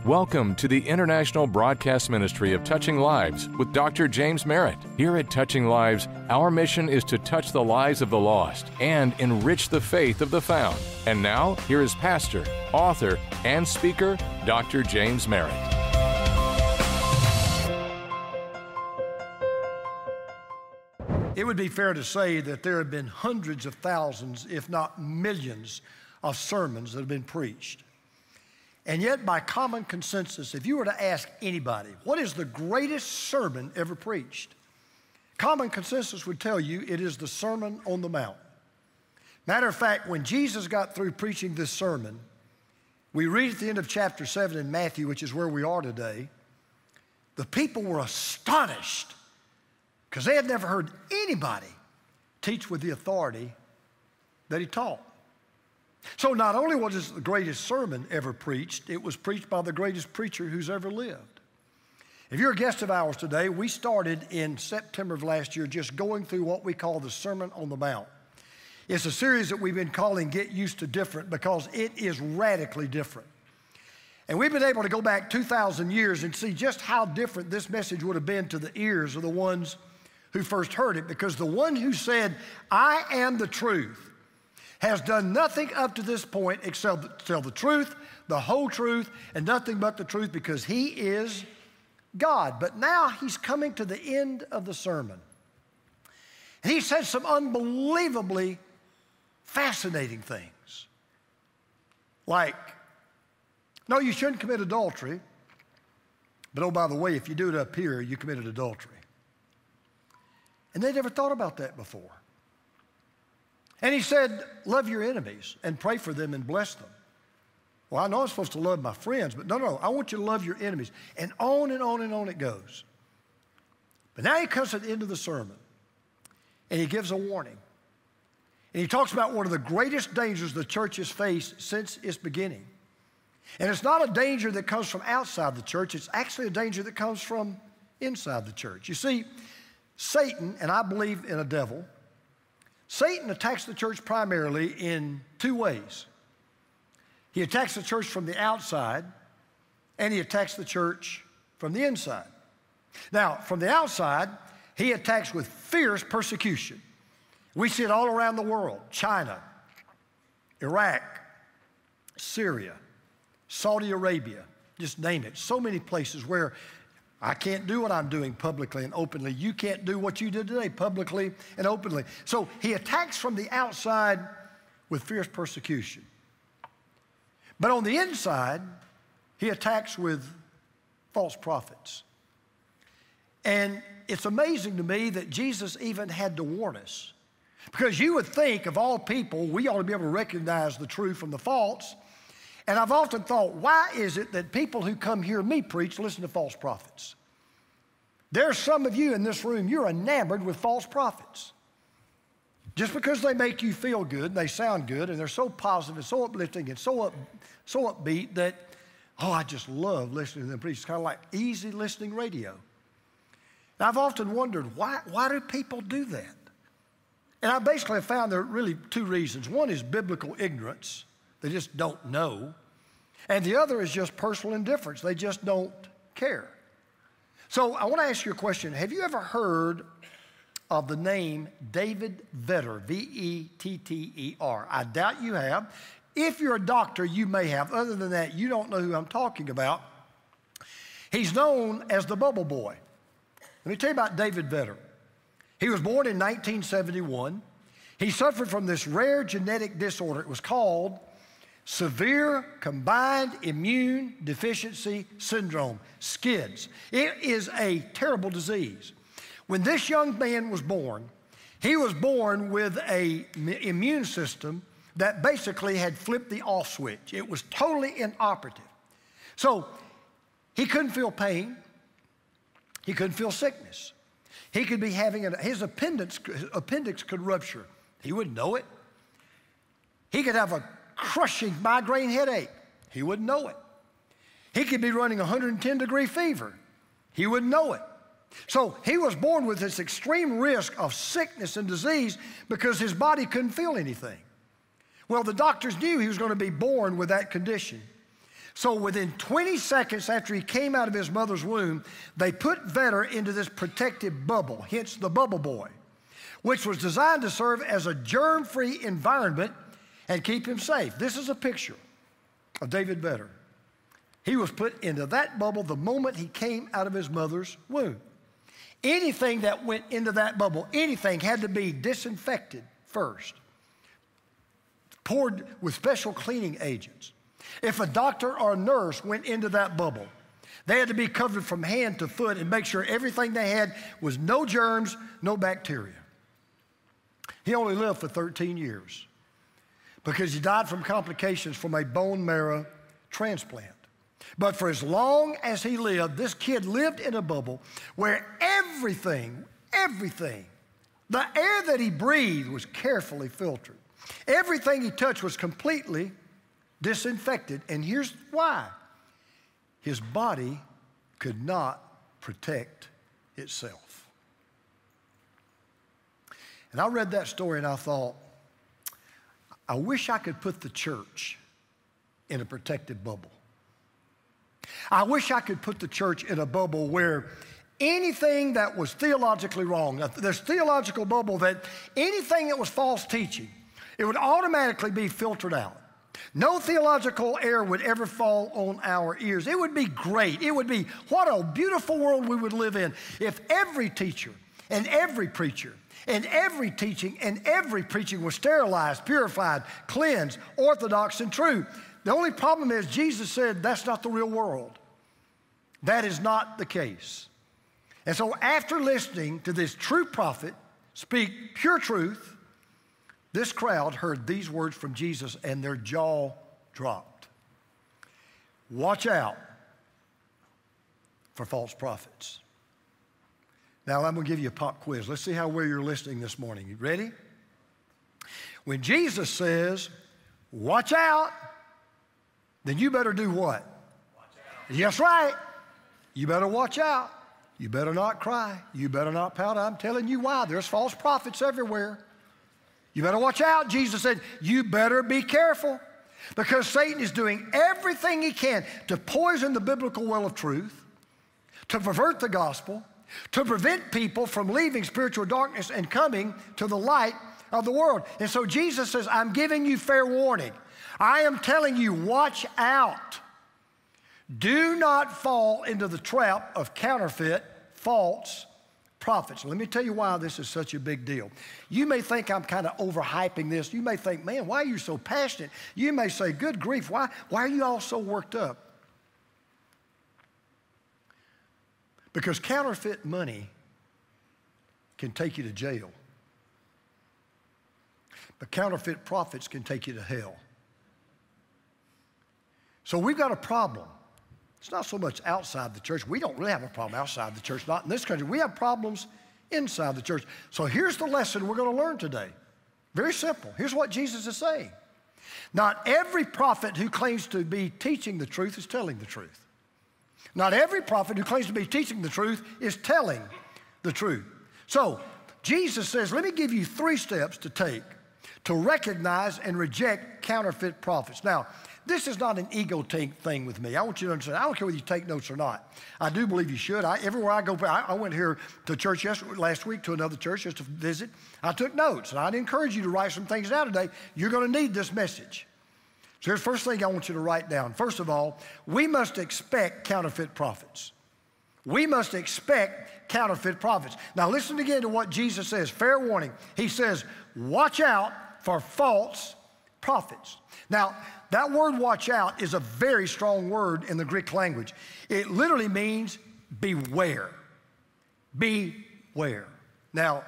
Welcome to the International Broadcast Ministry of Touching Lives with Dr. James Merritt. Here at Touching Lives, our mission is to touch the lives of the lost and enrich the faith of the found. And now, here is pastor, author, and speaker, Dr. James Merritt. It would be fair to say that there have been hundreds of thousands, if not millions, of sermons that have been preached. And yet, by common consensus, if you were to ask anybody, what is the greatest sermon ever preached? Common consensus would tell you it is the Sermon on the Mount. Matter of fact, when Jesus got through preaching this sermon, we read at the end of chapter 7 in Matthew, which is where we are today, the people were astonished because they had never heard anybody teach with the authority that he taught. So not only was it the greatest sermon ever preached, it was preached by the greatest preacher who's ever lived. If you're a guest of ours today, we started in September of last year just going through what we call the Sermon on the Mount. It's a series that we've been calling Get Used to Different because it is radically different. And we've been able to go back 2,000 years and see just how different this message would have been to the ears of the ones who first heard it, because the one who said, "I am the truth," has done nothing up to this point except tell the truth, the whole truth, and nothing but the truth, because he is God. But now he's coming to the end of the sermon. And he said some unbelievably fascinating things. Like, no, you shouldn't commit adultery, but oh, by the way, if you do it up here, you committed adultery. And they never thought about that before. And he said, love your enemies and pray for them and bless them. Well, I know I'm supposed to love my friends, but no, I want you to love your enemies. And on and on and on it goes. But now he comes to the end of the sermon, and he gives a warning. And he talks about one of the greatest dangers the church has faced since its beginning. And it's not a danger that comes from outside the church. It's actually a danger that comes from inside the church. You see, Satan, and I believe in a devil, Satan attacks the church primarily in two ways. He attacks the church from the outside, and he attacks the church from the inside. Now, from the outside, he attacks with fierce persecution. We see it all around the world: China, Iraq, Syria, Saudi Arabia, just name it. So many places where I can't do what I'm doing publicly and openly. You can't do what you did today publicly and openly. So he attacks from the outside with fierce persecution. But on the inside, he attacks with false prophets. And it's amazing to me that Jesus even had to warn us. Because you would think, of all people, we ought to be able to recognize the true from the false. And I've often thought, why is it that people who come hear me preach listen to false prophets? There's some of you in this room, you're enamored with false prophets. Just because they make you feel good, and they sound good, and they're so positive, and so uplifting, and so upbeat that, oh, I just love listening to them preach. It's kind of like easy listening radio. And I've often wondered, why do people do that? And I basically have found there are really two reasons. One is biblical ignorance. They just don't know. And the other is just personal indifference. They just don't care. So I want to ask you a question. Have you ever heard of the name David Vetter, V-E-T-T-E-R? I doubt you have. If you're a doctor, you may have. Other than that, you don't know who I'm talking about. He's known as the Bubble Boy. Let me tell you about David Vetter. He was born in 1971. He suffered from this rare genetic disorder. It was called Severe Combined Immune Deficiency Syndrome, SCIDS. It is a terrible disease. When this young man was born, he was born with an immune system that basically had flipped the off switch. It was totally inoperative. So he couldn't feel pain. He couldn't feel sickness. He could be having his appendix could rupture. He wouldn't know it. He could have a crushing migraine headache. He wouldn't know it. He could be running 110-degree fever. He wouldn't know it. So he was born with this extreme risk of sickness and disease because his body couldn't feel anything. Well, the doctors knew he was going to be born with that condition. So within 20 seconds after he came out of his mother's womb, they put Vedder into this protective bubble, hence the bubble boy, which was designed to serve as a germ-free environment and keep him safe. This is a picture of David Vedder. He was put into that bubble the moment he came out of his mother's womb. Anything that went into that bubble, anything had to be disinfected first, poured with special cleaning agents. If a doctor or a nurse went into that bubble, they had to be covered from hand to foot and make sure everything they had was no germs, no bacteria. He only lived for 13 years because he died from complications from a bone marrow transplant. But for as long as he lived, this kid lived in a bubble where everything, the air that he breathed was carefully filtered. Everything he touched was completely disinfected. And here's why. His body could not protect itself. And I read that story and I thought, I wish I could put the church in a protected bubble. I wish I could put the church in a bubble where anything that was theologically wrong, this theological bubble that anything that was false teaching, it would automatically be filtered out. No theological error would ever fall on our ears. It would be great. It would be, what a beautiful world we would live in if every teacher and every preacher and every teaching and every preaching was sterilized, purified, cleansed, orthodox, and true. The only problem is Jesus said that's not the real world. That is not the case. And so after listening to this true prophet speak pure truth, this crowd heard these words from Jesus and their jaw dropped. Watch out for false prophets. Now I'm going to give you a pop quiz. Let's see how well you're listening this morning. You ready? When Jesus says, watch out, then you better do what? Watch out. Yes, right. You better watch out. You better not cry. You better not pout. I'm telling you why. There's false prophets everywhere. You better watch out. Jesus said, you better be careful because Satan is doing everything he can to poison the biblical well of truth, to pervert the gospel, to prevent people from leaving spiritual darkness and coming to the light of the world. And so Jesus says, I'm giving you fair warning. I am telling you, watch out. Do not fall into the trap of counterfeit, false prophets. Let me tell you why this is such a big deal. You may think I'm kind of overhyping this. You may think, man, why are you so passionate? You may say, good grief, why are you all so worked up? Because counterfeit money can take you to jail. But counterfeit prophets can take you to hell. So we've got a problem. It's not so much outside the church. We don't really have a problem outside the church, not in this country. We have problems inside the church. So here's the lesson we're going to learn today. Very simple. Here's what Jesus is saying. Not every prophet who claims to be teaching the truth is telling the truth. Not every prophet who claims to be teaching the truth is telling the truth. So Jesus says, let me give you 3 steps to take to recognize and reject counterfeit prophets. Now, this is not an ego thing with me. I want you to understand, I don't care whether you take notes or not. I do believe you should. Everywhere I go, I went here to church last week to another church just to visit. I took notes, and I'd encourage you to write some things down today. You're going to need this message. So here's the first thing I want you to write down. First of all, we must expect counterfeit prophets. We must expect counterfeit prophets. Now listen again to what Jesus says. Fair warning. He says, watch out for false prophets. Now, that word watch out is a very strong word in the Greek language. It literally means beware. Beware. Now,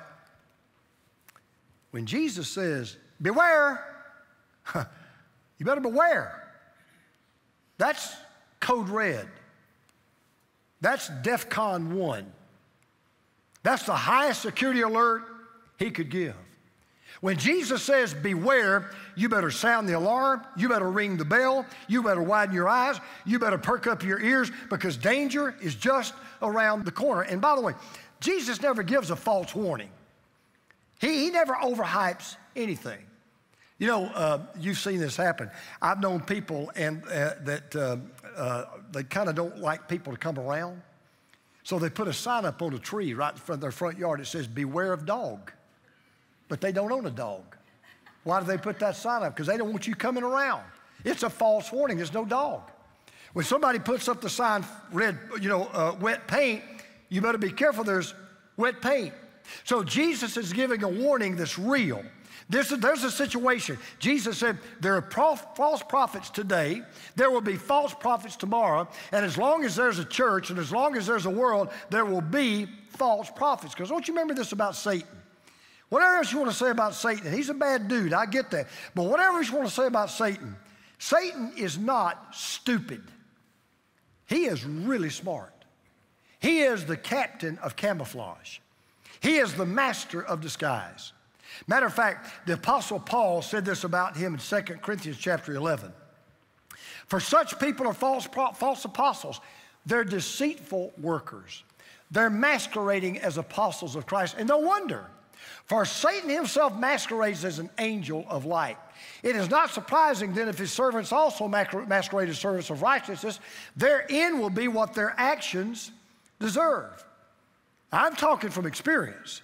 when Jesus says, beware, you better beware. That's code red. That's DEFCON 1. That's the highest security alert he could give. When Jesus says beware, you better sound the alarm, you better ring the bell, you better widen your eyes, you better perk up your ears because danger is just around the corner. And by the way, Jesus never gives a false warning. He never overhypes anything. You know, you've seen this happen. I've known people that they kind of don't like people to come around. So they put a sign up on a tree right in front of their front yard that says, beware of dog. But they don't own a dog. Why do they put that sign up? Because they don't want you coming around. It's a false warning. There's no dog. When somebody puts up the sign, red, wet paint, you better be careful. There's wet paint. So Jesus is giving a warning that's real. There's a situation. Jesus said there are false prophets today. There will be false prophets tomorrow. And as long as there's a church and as long as there's a world, there will be false prophets. Because don't you remember this about Satan? Whatever else you want to say about Satan, he's a bad dude, I get that. But whatever you want to say about Satan, Satan is not stupid. He is really smart. He is the captain of camouflage. He is the master of disguise. Matter of fact, the Apostle Paul said this about him in 2 Corinthians chapter 11. For such people are false apostles. They're deceitful workers. They're masquerading as apostles of Christ. And no wonder, for Satan himself masquerades as an angel of light. It is not surprising then if his servants also masquerade as servants of righteousness, their end will be what their actions deserve. I'm talking from experience.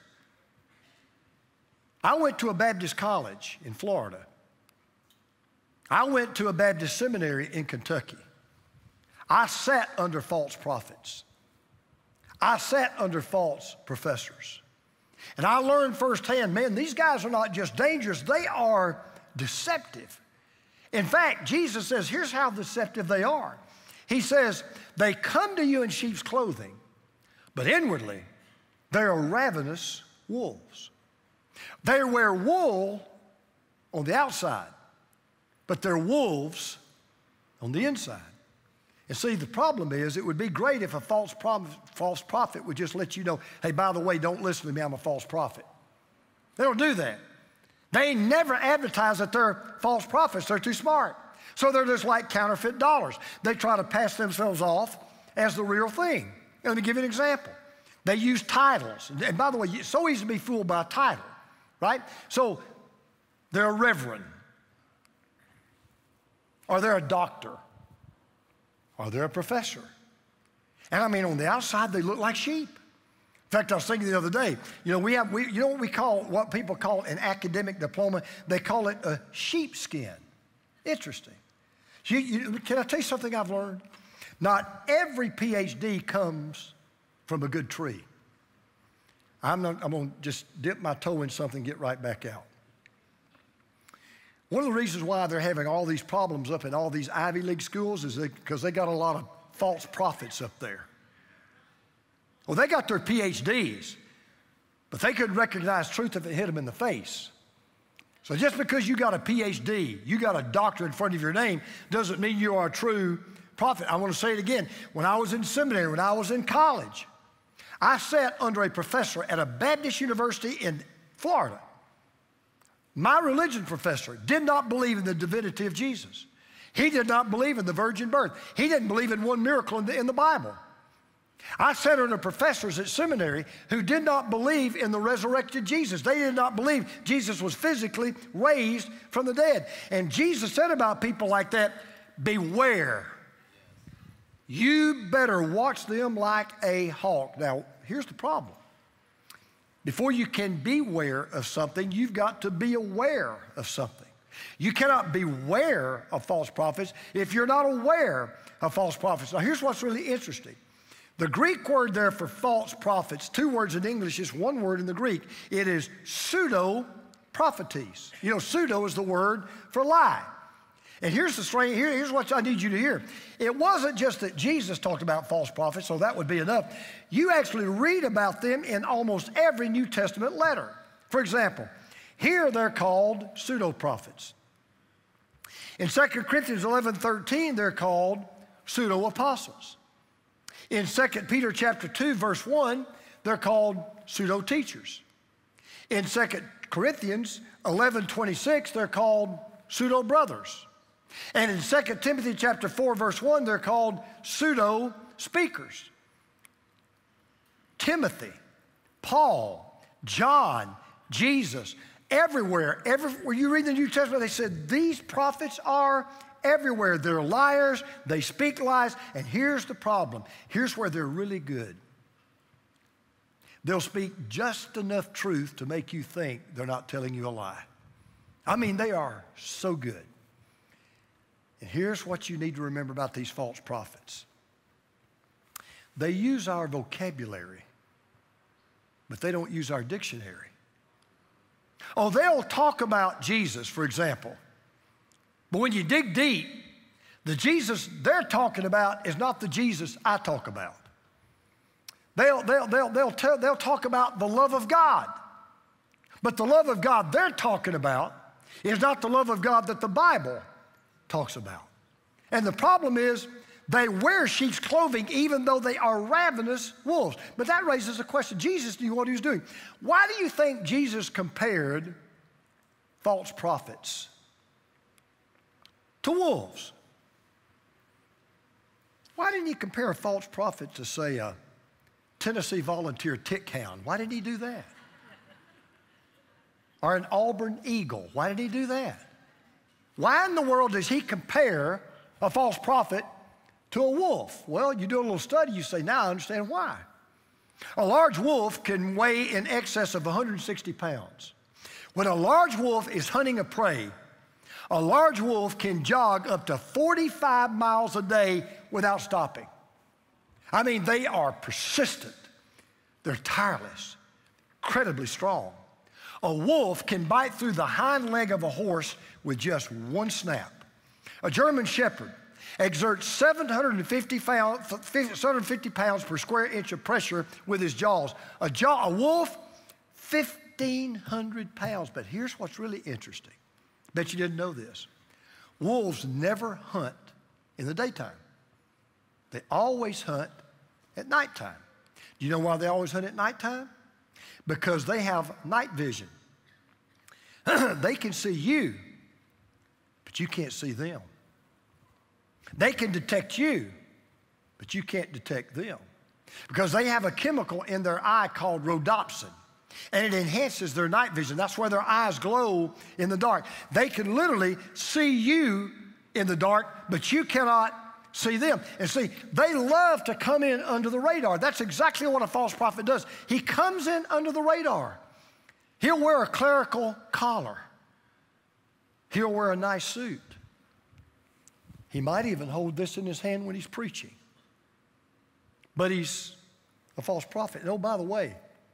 I went to a Baptist college in Florida. I went to a Baptist seminary in Kentucky. I sat under false prophets. I sat under false professors. And I learned firsthand, man, these guys are not just dangerous, they are deceptive. In fact, Jesus says, here's how deceptive they are. He says, they come to you in sheep's clothing, but inwardly, they are ravenous wolves. They wear wool on the outside, but they're wolves on the inside. And see, the problem is it would be great if a false prophet would just let you know, hey, by the way, don't listen to me, I'm a false prophet. They don't do that. They never advertise that they're false prophets. They're too smart. So they're just like counterfeit dollars. They try to pass themselves off as the real thing. Let me give you an example. They use titles. And by the way, it's so easy to be fooled by a title, right? So they're a reverend, or they're a doctor, or they're a professor. And I mean, on the outside, they look like sheep. In fact, I was thinking the other day, you know what people call an academic diploma? They call it a sheepskin. Interesting. Can I tell you something I've learned? Not every PhD comes from a good tree. I'm going to just dip my toe in something and get right back out. One of the reasons why they're having all these problems up in all these Ivy League schools is because they got a lot of false prophets up there. Well, they got their PhDs, but they couldn't recognize truth if it hit them in the face. So just because you got a PhD, you got a doctor in front of your name, doesn't mean you are a true prophet. I want to say it again. When I was in seminary, when I was in college, I sat under a professor at a Baptist university in Florida. My religion professor did not believe in the divinity of Jesus. He did not believe in the virgin birth. He didn't believe in one miracle in the Bible. I sat under professors at seminary who did not believe in the resurrected Jesus. They did not believe Jesus was physically raised from the dead. And Jesus said about people like that, beware. You better watch them like a hawk. Now, here's the problem. Before you can beware of something, you've got to be aware of something. You cannot beware of false prophets if you're not aware of false prophets. Now, here's what's really interesting. The Greek word there for false prophets, two words in English, is one word in the Greek. It is pseudo-prophetes. You know, pseudo is the word for lie. And here's what I need you to hear. It wasn't just that Jesus talked about false prophets, so that would be enough. You actually read about them in almost every New Testament letter. For example, here they're called pseudo-prophets. In 2 Corinthians 11:13, they're called pseudo-apostles. In 2 Peter chapter 2, verse 1, they're called pseudo-teachers. In 2 Corinthians 11:26, they're called pseudo-brothers. And in 2 Timothy chapter 4, verse 1, they're called pseudo-speakers. Timothy, Paul, John, Jesus, Everywhere, everywhere you read the New Testament, they said these prophets are everywhere. They're liars, they speak lies, and here's the problem. Here's where they're really good. They'll speak just enough truth to make you think they're not telling you a lie. I mean, they are so good. And here's what you need to remember about these false prophets. They use our vocabulary, but they don't use our dictionary. Oh, they'll talk about Jesus, for example. But when you dig deep, the Jesus they're talking about is not the Jesus I talk about. They'll talk about the love of God. But the love of God they're talking about is not the love of God that the Bible talks about. And the problem is they wear sheep's clothing even though they are ravenous wolves. But that raises a question. Jesus knew what he was doing. Why do you think Jesus compared false prophets to wolves? Why didn't he compare a false prophet to, say, a Tennessee Volunteer tick hound? Why didn't he do that? Or an Auburn eagle? Why did he do that? Why in the world does he compare a false prophet to a wolf? Well, you do a little study, you say, now I understand why. A large wolf can weigh in excess of 160 pounds. When a large wolf is hunting a prey, a large wolf can jog up to 45 miles a day without stopping. I mean, they are persistent. They're tireless, incredibly strong. A wolf can bite through the hind leg of a horse with just one snap. A German Shepherd exerts 750 pounds per square inch of pressure with his jaws. A wolf, 1,500 pounds. But here's what's really interesting. Bet you didn't know this. Wolves never hunt in the daytime. They always hunt at nighttime. Do you know why they always hunt at nighttime? Because they have night vision. They can see you, but you can't see them. They can detect you, but you can't detect them. Because they have a chemical in their eye called rhodopsin, and it enhances their night vision. That's why their eyes glow in the dark. They can literally see you in the dark, but you cannot see them. And see, they love to come in under the radar. That's exactly what a false prophet does. He comes in under the radar. He'll wear a clerical collar. He'll wear a nice suit. He might even hold this in his hand when he's preaching. But he's a false prophet. And oh, by the way,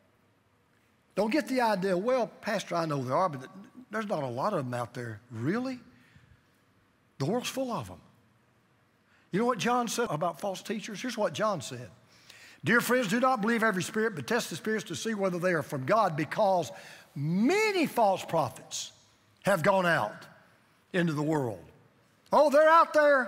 don't get the idea, well, Pastor, I know there are, but there's not a lot of them out there. Really? The world's full of them. You know what John said about false teachers? Here's what John said. Dear friends, do not believe every spirit, but test the spirits to see whether they are from God, because many false prophets have gone out into the world. Oh, they're out there.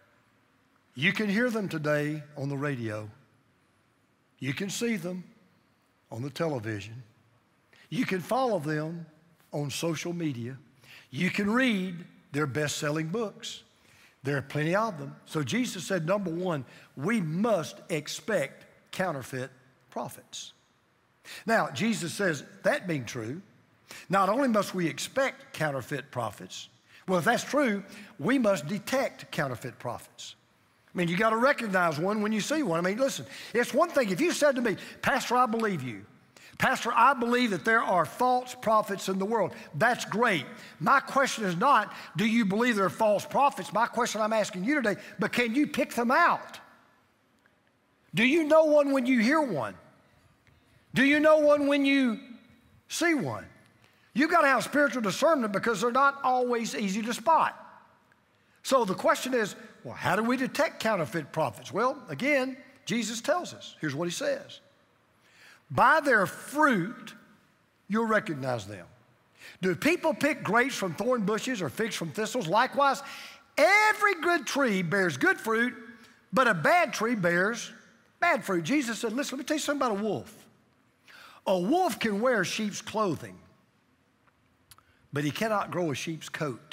You can hear them today on the radio. You can see them on the television. You can follow them on social media. You can read their best-selling books. There are plenty of them. So Jesus said, number one, we must expect counterfeit prophets. Now, Jesus says, that being true, not only must we expect counterfeit prophets, well, if that's true, we must detect counterfeit prophets. I mean, you got to recognize one when you see one. I mean, listen, it's one thing if you said to me, Pastor, I believe you. Pastor, I believe that there are false prophets in the world. That's great. My question is not, do you believe there are false prophets? My question I'm asking you today, but can you pick them out? Do you know one when you hear one? Do you know one when you see one? You've got to have spiritual discernment because they're not always easy to spot. So the question is, well, how do we detect counterfeit prophets? Well, again, Jesus tells us. Here's what he says. By their fruit, you'll recognize them. Do people pick grapes from thorn bushes or figs from thistles? Likewise, every good tree bears good fruit, but a bad tree bears bad fruit. Jesus said, listen, let me tell you something about a wolf. A wolf can wear sheep's clothing, but he cannot grow a sheep's coat.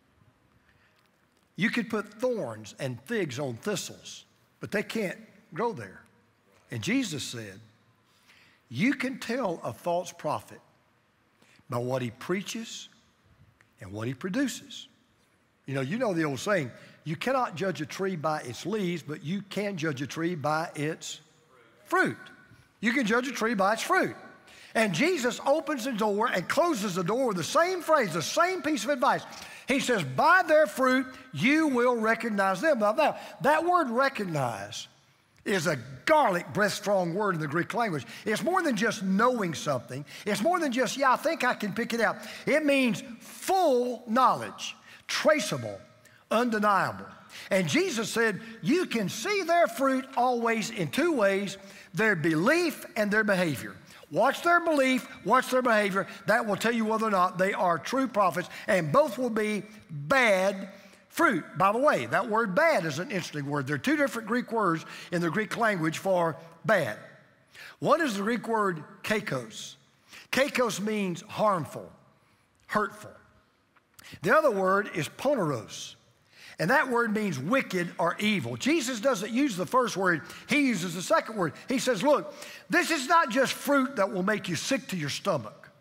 You could put thorns and figs on thistles, but they can't grow there. And Jesus said, you can tell a false prophet by what he preaches and what he produces. You know the old saying, you cannot judge a tree by its leaves, but you can judge a tree by its fruit. You can judge a tree by its fruit. And Jesus opens the door and closes the door with the same phrase, the same piece of advice. He says, by their fruit, you will recognize them. Now, that word recognize is a garlic breath strong word in the Greek language. It's more than just knowing something. It's more than just, I think I can pick it out. It means full knowledge, traceable, undeniable. And Jesus said, you can see their fruit always in two ways, their belief and their behavior. Watch their belief, watch their behavior. That will tell you whether or not they are true prophets, and both will be bad fruit. By the way, that word bad is an interesting word. There are two different Greek words in the Greek language for bad. One is the Greek word kakos. Kakos means harmful, hurtful. The other word is poneros, and that word means wicked or evil. Jesus doesn't use the first word. He uses the second word. He says, look, this is not just fruit that will make you sick to your stomach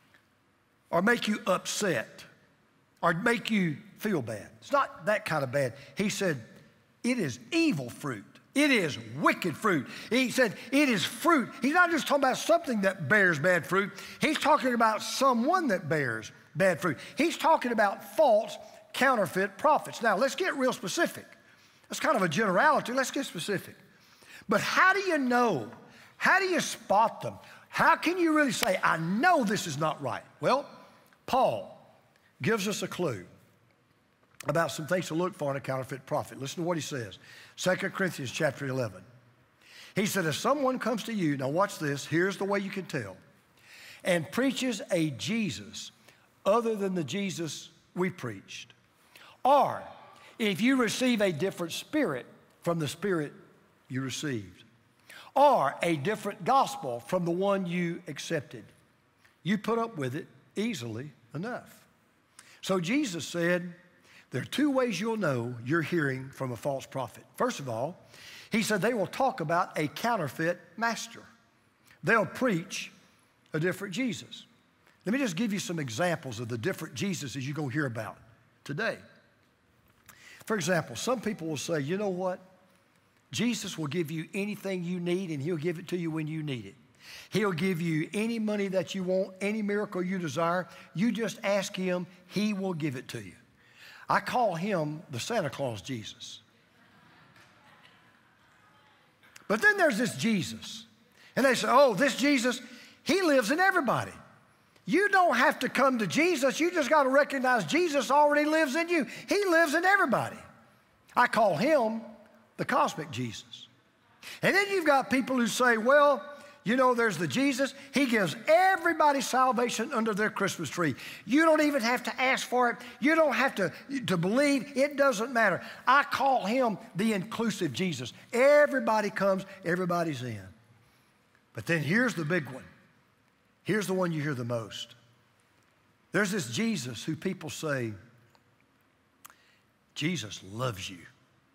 or make you upset or make you feel bad. It's not that kind of bad. He said, it is evil fruit. It is wicked fruit. He said, it is fruit. He's not just talking about something that bears bad fruit. He's talking about someone that bears bad fruit. He's talking about false, counterfeit prophets. Now, let's get real specific. That's kind of a generality. Let's get specific. But how do you know? How do you spot them? How can you really say, I know this is not right? Well, Paul gives us a clue about some things to look for in a counterfeit prophet. Listen to what he says. 2 Corinthians chapter 11. He said, if someone comes to you, now watch this, here's the way you can tell, and preaches a Jesus other than the Jesus we preached, or if you receive a different spirit from the spirit you received, or a different gospel from the one you accepted, you put up with it easily enough. So Jesus said, there are two ways you'll know you're hearing from a false prophet. First of all, he said they will talk about a counterfeit master. They'll preach a different Jesus. Let me just give you some examples of the different Jesuses you're going to hear about today. For example, some people will say, you know what? Jesus will give you anything you need, and he'll give it to you when you need it. He'll give you any money that you want, any miracle you desire. You just ask him, he will give it to you. I call him the Santa Claus Jesus. But then there's this Jesus. And they say, oh, this Jesus, he lives in everybody. You don't have to come to Jesus. You just got to recognize Jesus already lives in you. He lives in everybody. I call him the cosmic Jesus. And then you've got people who say, well, you know, there's the Jesus. He gives everybody salvation under their Christmas tree. You don't even have to ask for it. You don't have to believe. It doesn't matter. I call him the inclusive Jesus. Everybody comes, everybody's in. But then here's the big one. Here's the one you hear the most. There's this Jesus who people say, Jesus loves you.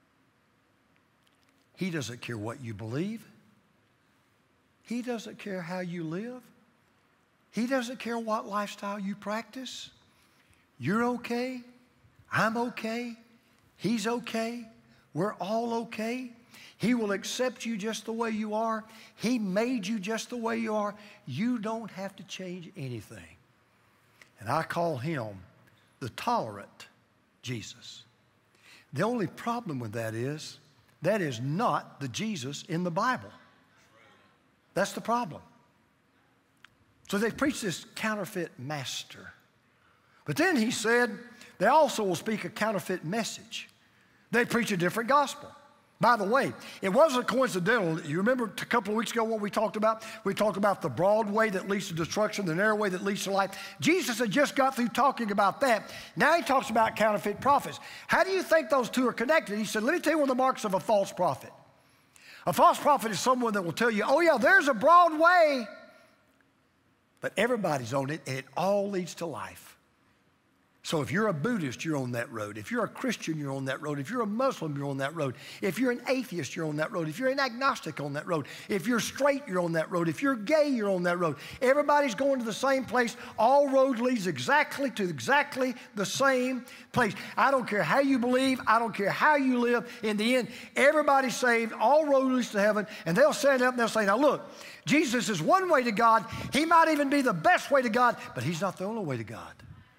He doesn't care what you believe. He doesn't care how you live. He doesn't care what lifestyle you practice. You're okay. I'm okay. He's okay. We're all okay. He will accept you just the way you are. He made you just the way you are. You don't have to change anything. And I call him the tolerant Jesus. The only problem with that is not the Jesus in the Bible. That's the problem. So they preach this counterfeit master. But then he said they also will speak a counterfeit message. They preach a different gospel. By the way, it wasn't coincidental. You remember a couple of weeks ago what we talked about? We talked about the broad way that leads to destruction, the narrow way that leads to life. Jesus had just got through talking about that. Now he talks about counterfeit prophets. How do you think those two are connected? He said, let me tell you one of the marks of a false prophet. A false prophet is someone that will tell you, oh yeah, there's a broad way, but everybody's on it, and it all leads to life. So if you're a Buddhist, you're on that road. If you're a Christian, you're on that road. If you're a Muslim, you're on that road. If you're an atheist, you're on that road. If you're an agnostic, on that road. If you're straight, you're on that road. If you're gay, you're on that road. Everybody's going to the same place. All road leads exactly the same place. I don't care how you believe. I don't care how you live. In the end, everybody's saved. All road leads to heaven. And they'll stand up and they'll say, now look, Jesus is one way to God. He might even be the best way to God, but he's not the only way to God.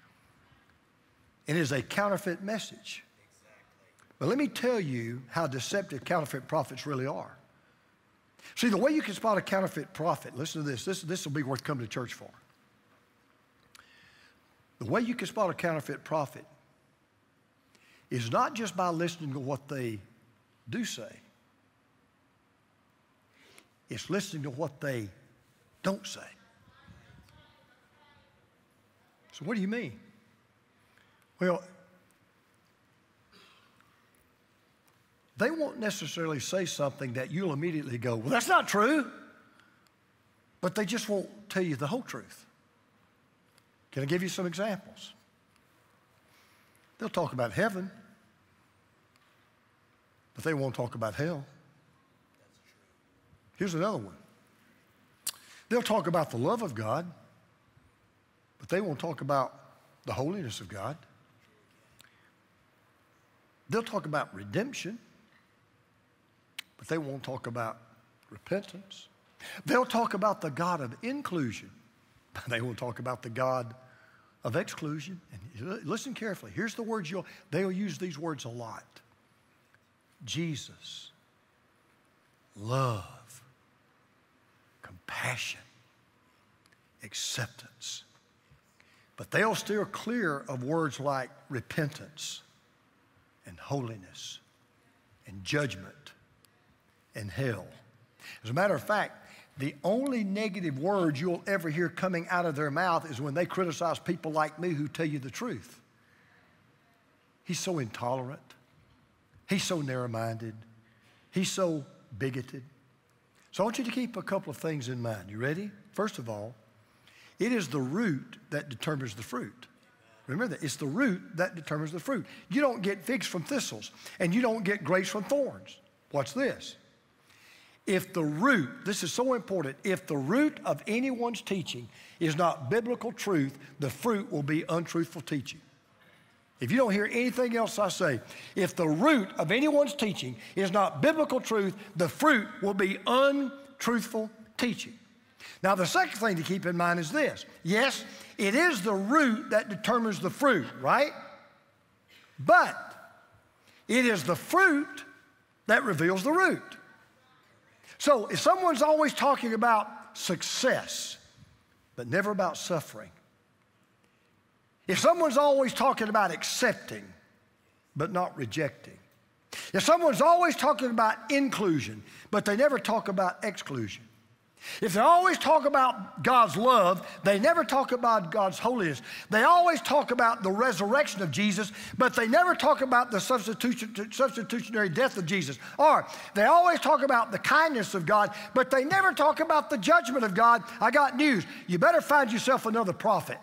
It is a counterfeit message. But let me tell you how deceptive counterfeit prophets really are. See, the way you can spot a counterfeit prophet, listen to this. This will be worth coming to church for. The way you can spot a counterfeit prophet is not just by listening to what they do say. It's listening to what they don't say. So what do you mean? Well, they won't necessarily say something that you'll immediately go, well, that's not true. But they just won't tell you the whole truth. Can I give you some examples? They'll talk about heaven, but they won't talk about hell. Here's another one. They'll talk about the love of God, but they won't talk about the holiness of God. They'll talk about redemption, but they won't talk about repentance. They'll talk about the God of inclusion, but they won't talk about the God of exclusion. And listen carefully. Here's the words they'll use these words a lot. Jesus, love, compassion, acceptance. But they'll steer clear of words like repentance and holiness and judgment and hell. As a matter of fact, the only negative words you'll ever hear coming out of their mouth is when they criticize people like me who tell you the truth. He's so intolerant. He's so narrow-minded. He's so bigoted. So I want you to keep a couple of things in mind. You ready? First of all, it is the root that determines the fruit. Remember that. It's the root that determines the fruit. You don't get figs from thistles, and you don't get grapes from thorns. Watch this. If the root, this is so important, if the root of anyone's teaching is not biblical truth, the fruit will be untruthful teaching. If you don't hear anything else I say, if the root of anyone's teaching is not biblical truth, the fruit will be untruthful teaching. Now, the second thing to keep in mind is this. Yes, it is the root that determines the fruit, right? But it is the fruit that reveals the root. So if someone's always talking about success, but never about suffering, if someone's always talking about accepting, but not rejecting, if someone's always talking about inclusion, but they never talk about exclusion, if they always talk about God's love, they never talk about God's holiness. They always talk about the resurrection of Jesus, but they never talk about the substitutionary death of Jesus. Or they always talk about the kindness of God, but they never talk about the judgment of God. I got news. You better find yourself another prophet.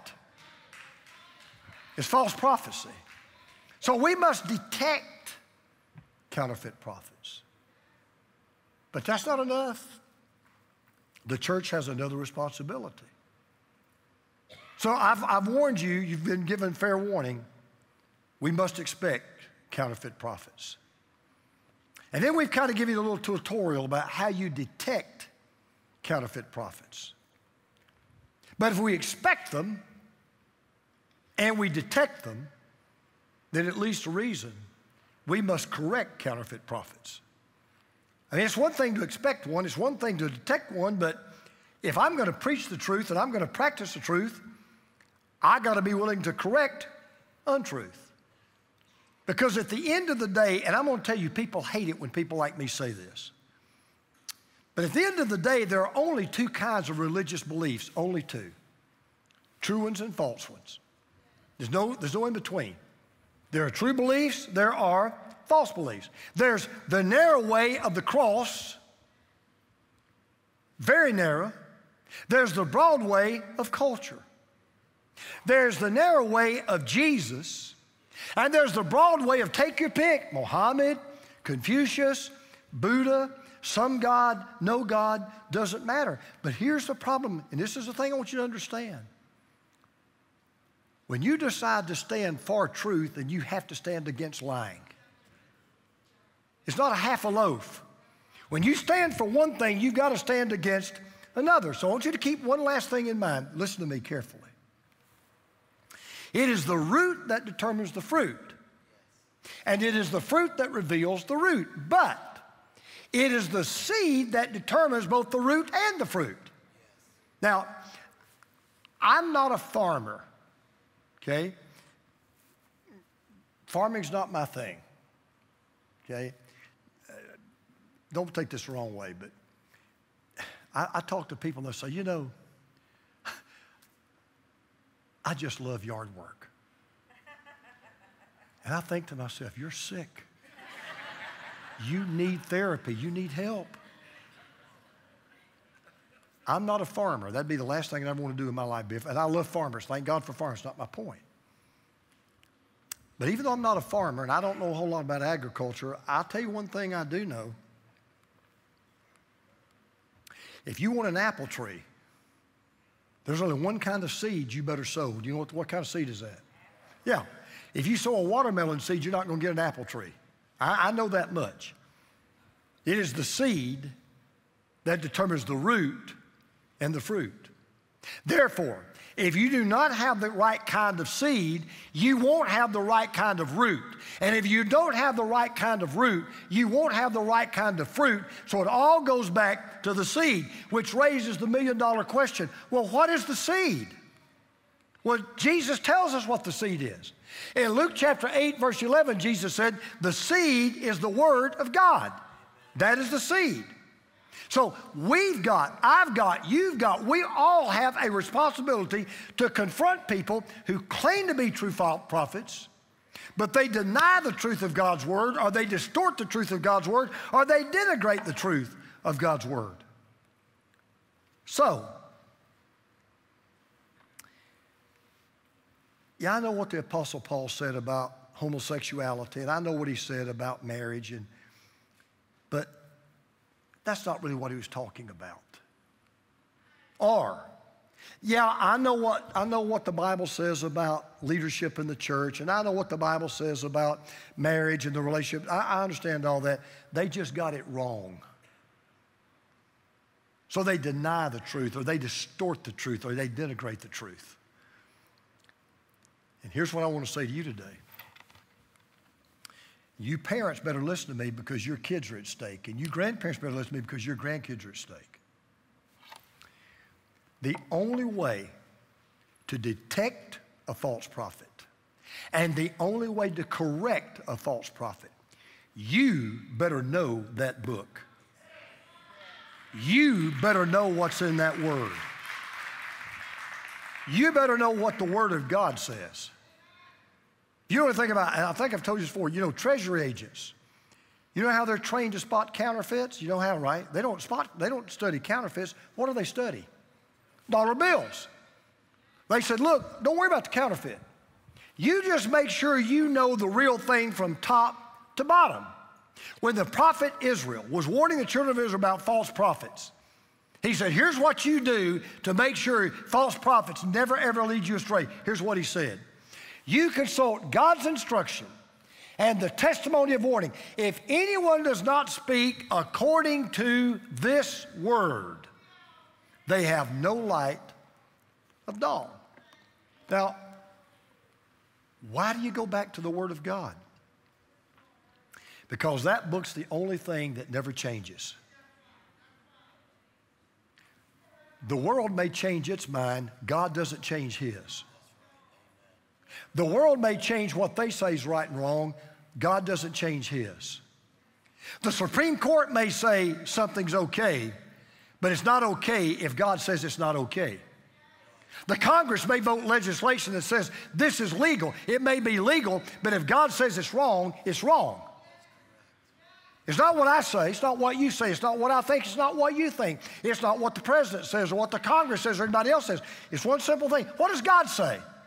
It's false prophecy. So we must detect counterfeit prophets. But that's not enough. The church has another responsibility. So I've warned you, you've been given fair warning. We must expect counterfeit prophets. And then we've kind of given you a little tutorial about how you detect counterfeit prophets. But if we expect them and we detect them, then at least a reason we must correct counterfeit prophets. I mean, it's one thing to expect one, it's one thing to detect one, but if I'm going to preach the truth and I'm going to practice the truth, I got to be willing to correct untruth. Because at the end of the day, and I'm going to tell you, people hate it when people like me say this, but at the end of the day, there are only two kinds of religious beliefs, only two, true ones and false ones. There's no in between. There are true beliefs, there are false beliefs. There's the narrow way of the cross, very narrow. There's the broad way of culture. There's the narrow way of Jesus, and there's the broad way of take your pick. Muhammad, Confucius, Buddha, some God, no God, doesn't matter. But here's the problem, and this is the thing I want you to understand. When you decide to stand for truth, then you have to stand against lying. It's not a half a loaf. When you stand for one thing, you've got to stand against another. So I want you to keep one last thing in mind. Listen to me carefully. It is the root that determines the fruit, and it is the fruit that reveals the root. But it is the seed that determines both the root and the fruit. Now, I'm not a farmer, okay? Farming's not my thing, okay? Don't take this the wrong way, but I talk to people and they say, you know, I just love yard work. And I think to myself, you're sick. You need therapy. You need help. I'm not a farmer. That'd be the last thing I ever want to do in my life. And I love farmers. Thank God for farmers. Not my point. But even though I'm not a farmer and I don't know a whole lot about agriculture, I'll tell you one thing I do know. If you want an apple tree, there's only one kind of seed you better sow. Do you know what kind of seed is that? Yeah. If you sow a watermelon seed, you're not going to get an apple tree. I know that much. It is the seed that determines the root and the fruit. Therefore, if you do not have the right kind of seed, you won't have the right kind of root. And if you don't have the right kind of root, you won't have the right kind of fruit. So it all goes back to the seed, which raises the million-dollar question. Well, what is the seed? Well, Jesus tells us what the seed is. In Luke chapter 8, verse 11, Jesus said, the seed is the word of God. That is the seed. So we've got, I've got, you've got, we all have a responsibility to confront people who claim to be true prophets, but they deny the truth of God's word, or they distort the truth of God's word, or they denigrate the truth of God's word. So, yeah, I know what the Apostle Paul said about homosexuality, and I know what he said about marriage, but that's not really what he was talking about. Or, yeah, I know what the Bible says about leadership in the church, and I know what the Bible says about marriage and the relationship. I understand all that. They just got it wrong. So they deny the truth, or they distort the truth, or they denigrate the truth. And here's what I want to say to you today. You parents better listen to me because your kids are at stake. And you grandparents better listen to me because your grandkids are at stake. The only way to detect a false prophet and the only way to correct a false prophet, you better know that book. You better know what's in that word. You better know what the Word of God says. You know what I think about, and I think I've told you this before, you know, treasury agents. You know how they're trained to spot counterfeits? You know how, right? They don't study counterfeits. What do they study? Dollar bills. They said, look, don't worry about the counterfeit. You just make sure you know the real thing from top to bottom. When the prophet Israel was warning the children of Israel about false prophets, he said, here's what you do to make sure false prophets never, ever lead you astray. Here's what he said. You consult God's instruction and the testimony of warning. If anyone does not speak according to this word, they have no light of dawn. Now, why do you go back to the Word of God? Because that book's the only thing that never changes. The world may change its mind. God doesn't change his. The world may change what they say is right and wrong. God doesn't change his. The Supreme Court may say something's okay, but it's not okay if God says it's not okay. The Congress may vote legislation that says this is legal. It may be legal, but if God says it's wrong, it's wrong. It's not what I say. It's not what you say. It's not what I think. It's not what you think. It's not what the president says or what the Congress says or anybody else says. It's one simple thing. What does God say?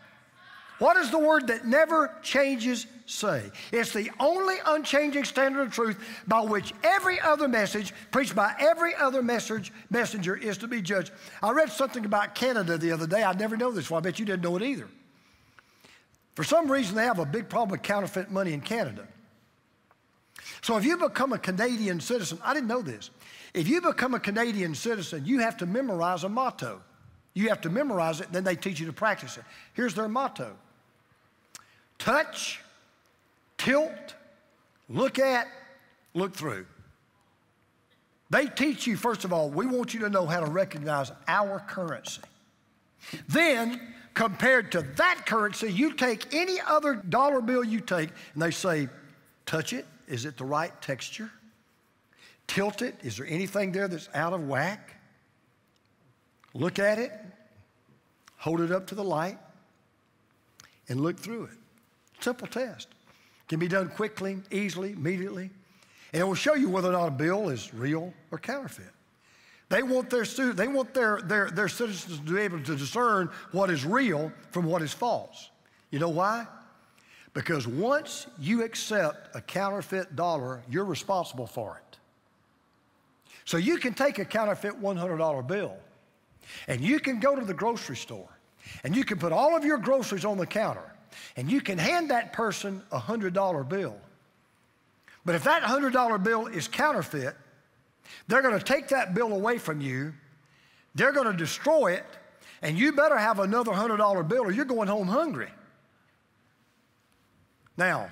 What does the word that never changes say? It's the only unchanging standard of truth by which every other message preached by every other messenger is to be judged. I read something about Canada the other day. I never know this, well, I bet you didn't know it either. For some reason, they have a big problem with counterfeit money in Canada. So if you become a Canadian citizen, I didn't know this. If you become a Canadian citizen, you have to memorize a motto. You have to memorize it, then they teach you to practice it. Here's their motto. Touch, tilt, look at, look through. They teach you, first of all, we want you to know how to recognize our currency. Then, compared to that currency, you take any other dollar bill you take, and they say, touch it. Is it the right texture? Tilt it. Is there anything there that's out of whack? Look at it. Hold it up to the light and look through it. Simple test. Can be done quickly, easily, immediately. And it will show you whether or not a bill is real or counterfeit. They want their citizens to be able to discern what is real from what is false. You know why? Because once you accept a counterfeit dollar, you're responsible for it. So you can take a counterfeit $100 bill, and you can go to the grocery store, and you can put all of your groceries on the counter, and you can hand that person a $100 bill. But if that $100 bill is counterfeit, they're going to take that bill away from you, they're going to destroy it, and you better have another $100 bill or you're going home hungry. Now,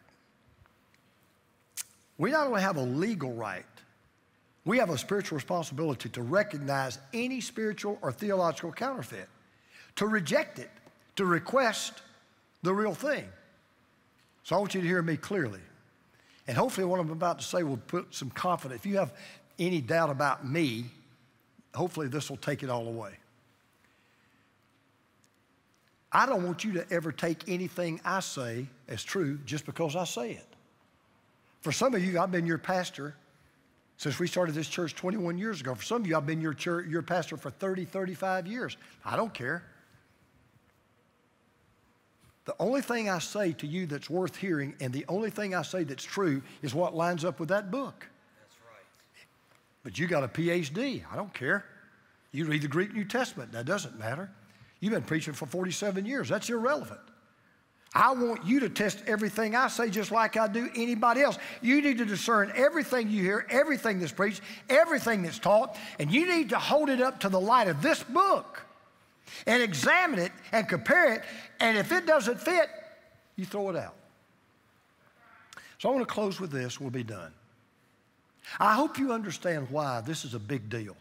we not only have a legal right, we have a spiritual responsibility to recognize any spiritual or theological counterfeit, to reject it, to request the real thing. So I want you to hear me clearly. And hopefully what I'm about to say will put some confidence. If you have any doubt about me, hopefully this will take it all away. I don't want you to ever take anything I say as true just because I say it. For some of you, I've been your pastor since we started this church 21 years ago. For some of you, I've been your pastor for 30, 35 years. I don't care. The only thing I say to you that's worth hearing and the only thing I say that's true is what lines up with that book. That's right. But you got a PhD. I don't care. You read the Greek New Testament. That doesn't matter. You've been preaching for 47 years. That's irrelevant. I want you to test everything I say just like I do anybody else. You need to discern everything you hear, everything that's preached, everything that's taught, and you need to hold it up to the light of this book and examine it and compare it, and if it doesn't fit, you throw it out. So I want to close with this. We'll be done. I hope you understand why this is a big deal.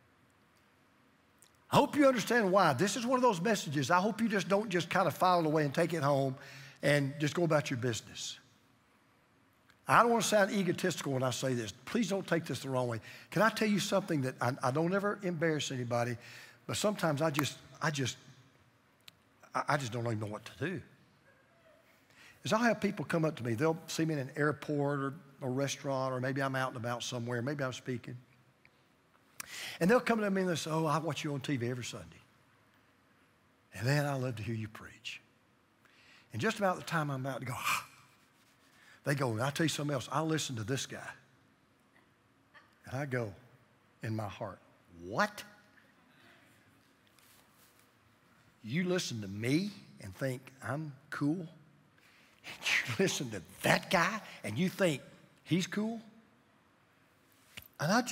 I hope you understand why. This is one of those messages. I hope you just don't just kind of file it away and take it home and just go about your business. I don't want to sound egotistical when I say this. Please don't take this the wrong way. Can I tell you something that I don't ever embarrass anybody, but sometimes I just don't even know what to do. Is I'll have people come up to me. They'll see me in an airport or a restaurant, or maybe I'm out and about somewhere. Maybe I'm speaking. And they'll come to me and they'll say, oh, I watch you on TV every Sunday. And man, I love to hear you preach. And just about the time I'm about to go, they go, and I'll tell you something else. I listen to this guy. And I go in my heart, what? You listen to me and think I'm cool? And you listen to that guy and you think he's cool? And I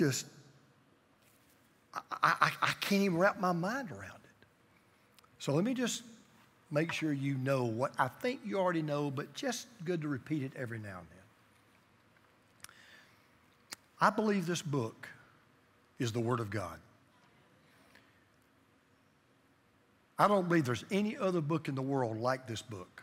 can't even wrap my mind around it. So let me just make sure you know what I think you already know, but just good to repeat it every now and then. I believe this book is the Word of God. I don't believe there's any other book in the world like this book.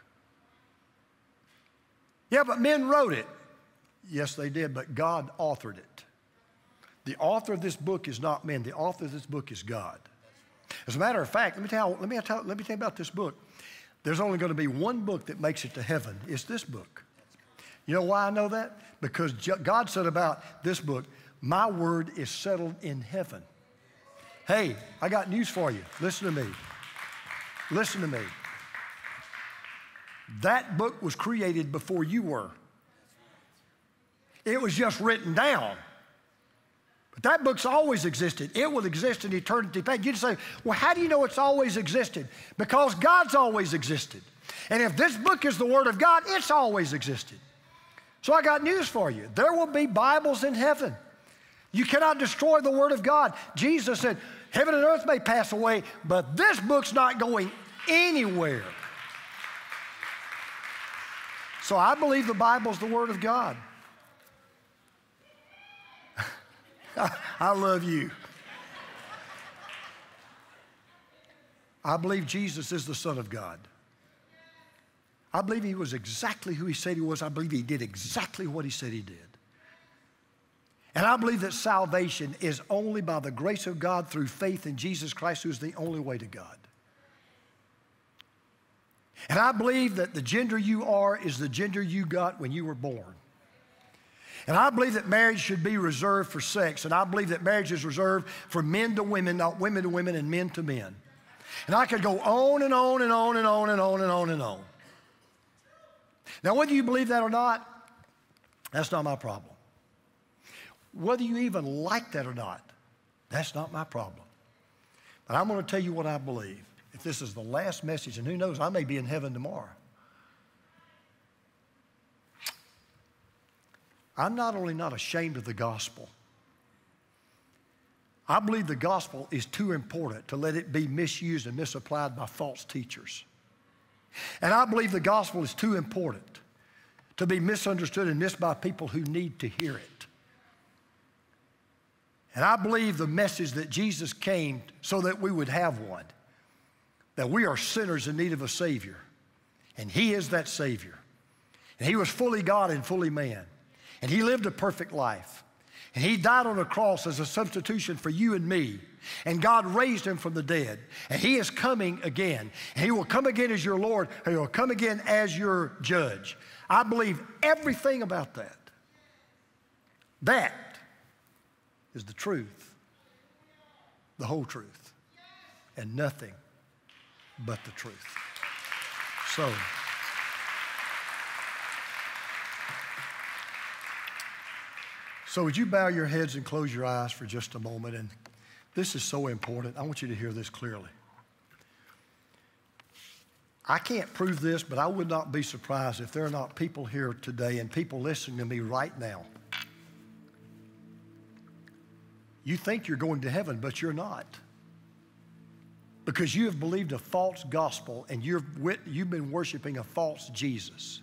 Yeah, but men wrote it. Yes, they did, but God authored it. The author of this book is not men. The author of this book is God. As a matter of fact, let me tell you about this book. There's only going to be one book that makes it to heaven. It's this book. You know why I know that? Because God said about this book, my word is settled in heaven. Hey, I got news for you. Listen to me. Listen to me. That book was created before you were. It was just written down. But that book's always existed. It will exist in eternity. You'd say, well, how do you know it's always existed? Because God's always existed. And if this book is the Word of God, it's always existed. So I got news for you. There will be Bibles in heaven. You cannot destroy the Word of God. Jesus said, heaven and earth may pass away, but this book's not going anywhere. So I believe the Bible's the Word of God. I love you. I believe Jesus is the Son of God. I believe He was exactly who He said He was. I believe He did exactly what He said He did. And I believe that salvation is only by the grace of God through faith in Jesus Christ, who is the only way to God. And I believe that the gender you are is the gender you got when you were born. And I believe that marriage should be reserved for sex. And I believe that marriage is reserved for men to women, not women to women and men to men. And I could go on and on and on and on and on and on and on. Now, whether you believe that or not, that's not my problem. Whether you even like that or not, that's not my problem. But I'm going to tell you what I believe. If this is the last message, and who knows, I may be in heaven tomorrow. I'm not only not ashamed of the gospel, I believe the gospel is too important to let it be misused and misapplied by false teachers. And I believe the gospel is too important to be misunderstood and missed by people who need to hear it. And I believe the message that Jesus came so that we would have one, that we are sinners in need of a Savior, and He is that Savior. And He was fully God and fully man. And He lived a perfect life. And He died on a cross as a substitution for you and me. And God raised Him from the dead. And He is coming again. And He will come again as your Lord. And He will come again as your judge. I believe everything about that. That is the truth. The whole truth. And nothing but the truth. So would you bow your heads and close your eyes for just a moment? And this is so important. I want you to hear this clearly. I can't prove this, but I would not be surprised if there are not people here today and people listening to me right now. You think you're going to heaven, but you're not. Because you have believed a false gospel and you've been worshiping a false Jesus.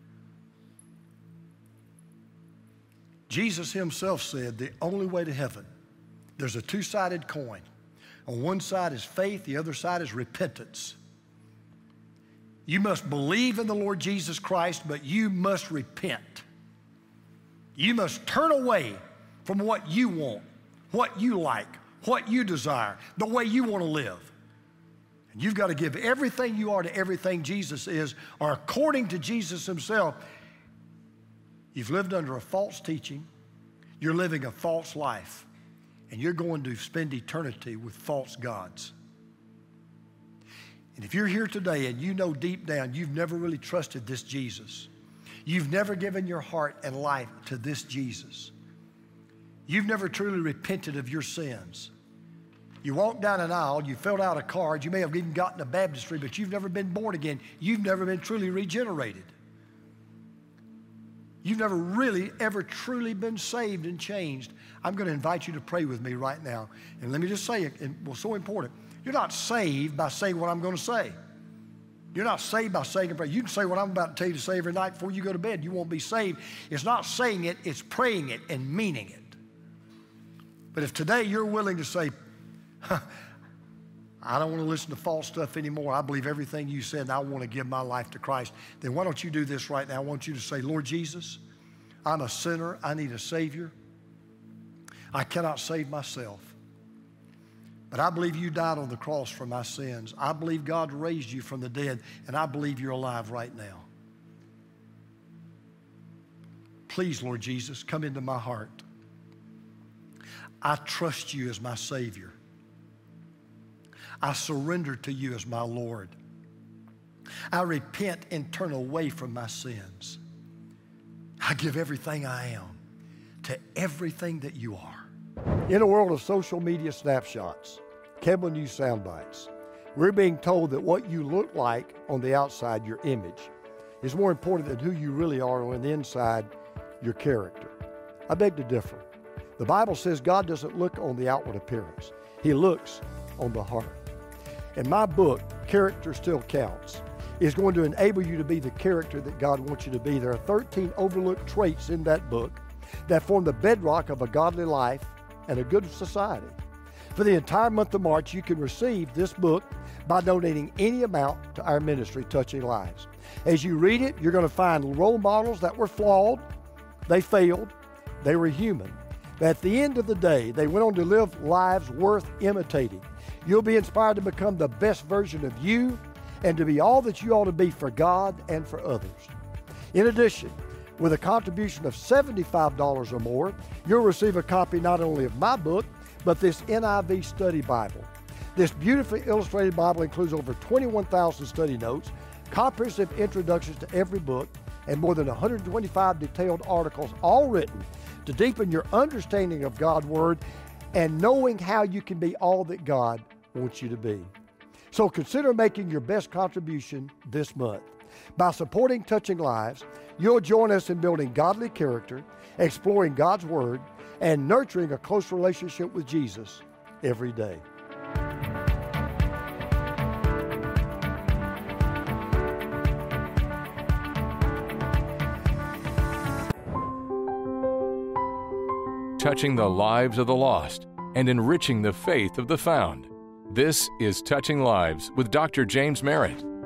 Jesus Himself said the only way to heaven, there's a two-sided coin. On one side is faith, the other side is repentance. You must believe in the Lord Jesus Christ, but you must repent. You must turn away from what you want, what you like, what you desire, the way you want to live. And you've got to give everything you are to everything Jesus is, or according to Jesus Himself. You've lived under a false teaching, you're living a false life, and you're going to spend eternity with false gods. And if you're here today and you know deep down you've never really trusted this Jesus, you've never given your heart and life to this Jesus, you've never truly repented of your sins, you walked down an aisle, you filled out a card, you may have even gotten a baptistry, but you've never been born again, you've never been truly regenerated. You've never really, ever truly been saved and changed. I'm going to invite you to pray with me right now. And let me just say it, and it's so important. You're not saved by saying what I'm going to say. You're not saved by saying a prayer. You can say what I'm about to tell you to say every night before you go to bed. You won't be saved. It's not saying it, it's praying it and meaning it. But if today you're willing to say, I don't want to listen to false stuff anymore. I believe everything you said, and I want to give my life to Christ. Then why don't you do this right now? I want you to say, Lord Jesus, I'm a sinner. I need a Savior. I cannot save myself. But I believe you died on the cross for my sins. I believe God raised you from the dead, and I believe you're alive right now. Please, Lord Jesus, come into my heart. I trust you as my Savior. I surrender to you as my Lord. I repent and turn away from my sins. I give everything I am to everything that you are. In a world of social media snapshots, cable news sound bites, we're being told that what you look like on the outside, your image, is more important than who you really are on the inside, your character. I beg to differ. The Bible says God doesn't look on the outward appearance. He looks on the heart. In my book, Character Still Counts, is going to enable you to be the character that God wants you to be. There are 13 overlooked traits in that book that form the bedrock of a godly life and a good society. For the entire month of March, you can receive this book by donating any amount to our ministry, Touching Lives. As you read it, you're going to find role models that were flawed, they failed, they were human. But at the end of the day, they went on to live lives worth imitating. You'll be inspired to become the best version of you and to be all that you ought to be for God and for others. In addition, with a contribution of $75 or more, you'll receive a copy not only of my book, but this NIV Study Bible. This beautifully illustrated Bible includes over 21,000 study notes, comprehensive introductions to every book, and more than 125 detailed articles, all written to deepen your understanding of God's Word and knowing how you can be all that God wants you to be. So consider making your best contribution this month. By supporting Touching Lives, you'll join us in building godly character, exploring God's Word, and nurturing a close relationship with Jesus every day. Touching the lives of the lost and enriching the faith of the found. This is Touching Lives with Dr. James Merritt.